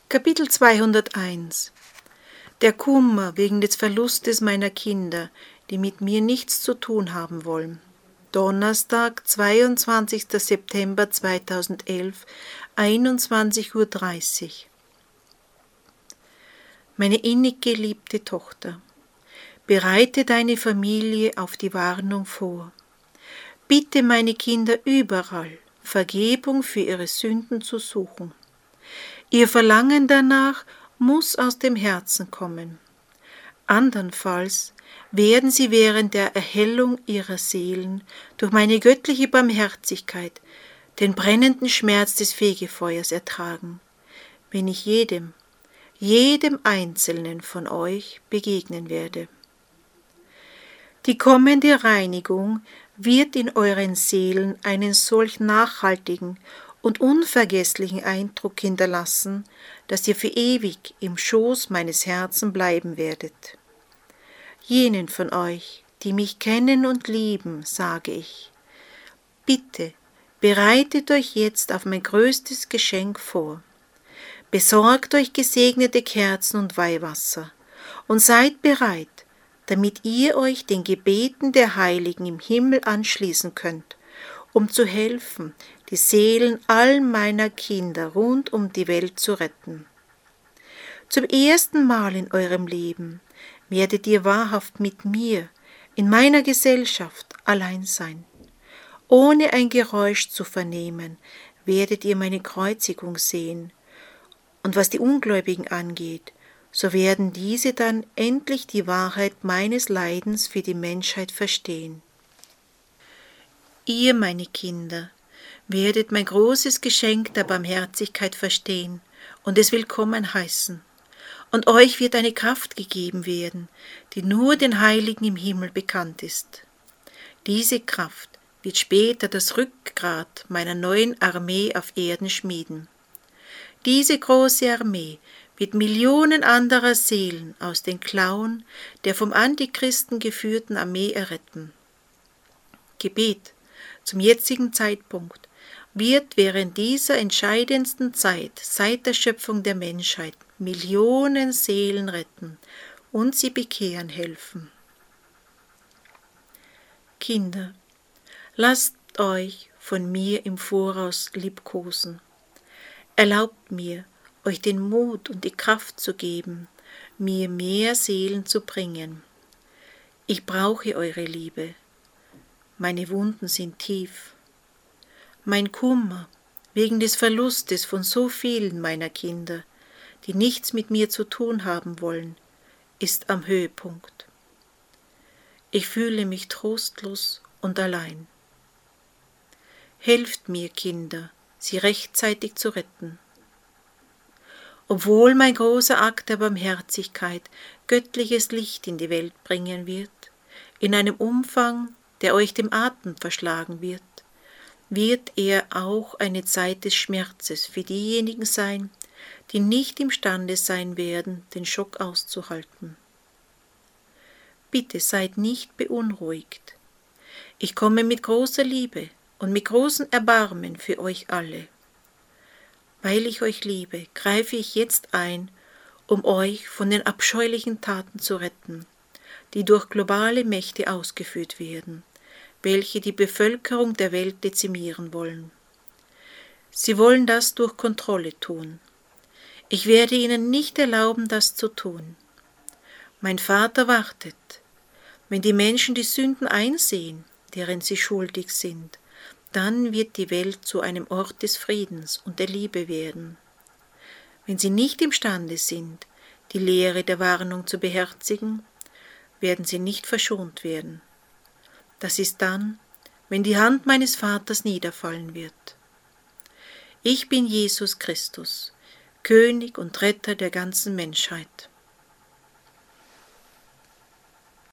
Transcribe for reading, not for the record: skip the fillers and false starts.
Kapitel 201 Der Kummer wegen des Verlustes meiner Kinder, die mit mir nichts zu tun haben wollen. Donnerstag, 22. September 2011, 21:30 Uhr. Meine innig geliebte Tochter, bereite deine Familie auf die Warnung vor. Bitte meine Kinder überall, Vergebung für ihre Sünden zu suchen. Ihr Verlangen danach muss aus dem Herzen kommen. Andernfalls werden sie während der Erhellung ihrer Seelen durch meine göttliche Barmherzigkeit den brennenden Schmerz des Fegefeuers ertragen, wenn ich jedem Einzelnen von euch begegnen werde. Die kommende Reinigung wird in euren Seelen einen solch nachhaltigen und unvergesslichen Eindruck hinterlassen, dass ihr für ewig im Schoß meines Herzens bleiben werdet. Jenen von euch, die mich kennen und lieben, sage ich, bitte bereitet euch jetzt auf mein größtes Geschenk vor. Besorgt euch gesegnete Kerzen und Weihwasser und seid bereit, damit ihr euch den Gebeten der Heiligen im Himmel anschließen könnt, um zu helfen, die Seelen all meiner Kinder rund um die Welt zu retten. Zum ersten Mal in eurem Leben werdet ihr wahrhaft mit mir, in meiner Gesellschaft, allein sein. Ohne ein Geräusch zu vernehmen, werdet ihr meine Kreuzigung sehen. Und was die Ungläubigen angeht, so werden diese dann endlich die Wahrheit meines Leidens für die Menschheit verstehen. Ihr, meine Kinder, werdet mein großes Geschenk der Barmherzigkeit verstehen und es willkommen heißen. Und euch wird eine Kraft gegeben werden, die nur den Heiligen im Himmel bekannt ist. Diese Kraft wird später das Rückgrat meiner neuen Armee auf Erden schmieden. Diese große Armee wird Millionen anderer Seelen aus den Klauen der vom Antichristen geführten Armee erretten. Gebet zum jetzigen Zeitpunkt wird während dieser entscheidendsten Zeit seit der Schöpfung der Menschheit Millionen Seelen retten und sie bekehren helfen. Kinder, lasst euch von mir im Voraus liebkosen. Erlaubt mir, euch den Mut und die Kraft zu geben, mir mehr Seelen zu bringen. Ich brauche eure Liebe. Meine Wunden sind tief. Mein Kummer wegen des Verlustes von so vielen meiner Kinder, die nichts mit mir zu tun haben wollen, ist am Höhepunkt. Ich fühle mich trostlos und allein. Helft mir, Kinder, sie rechtzeitig zu retten. Obwohl mein großer Akt der Barmherzigkeit göttliches Licht in die Welt bringen wird, in einem Umfang, der euch dem Atem verschlagen wird er auch eine Zeit des Schmerzes für diejenigen sein, die nicht imstande sein werden, den Schock auszuhalten. Bitte seid nicht beunruhigt. Ich komme mit großer Liebe und mit großem Erbarmen für euch alle. Weil ich euch liebe, greife ich jetzt ein, um euch von den abscheulichen Taten zu retten, die durch globale Mächte ausgeführt werden, welche die Bevölkerung der Welt dezimieren wollen. Sie wollen das durch Kontrolle tun. Ich werde ihnen nicht erlauben, das zu tun. Mein Vater wartet, wenn die Menschen die Sünden einsehen, deren sie schuldig sind, dann wird die Welt zu einem Ort des Friedens und der Liebe werden. Wenn sie nicht imstande sind, die Lehre der Warnung zu beherzigen, werden sie nicht verschont werden. Das ist dann, wenn die Hand meines Vaters niederfallen wird. Ich bin Jesus Christus, König und Retter der ganzen Menschheit.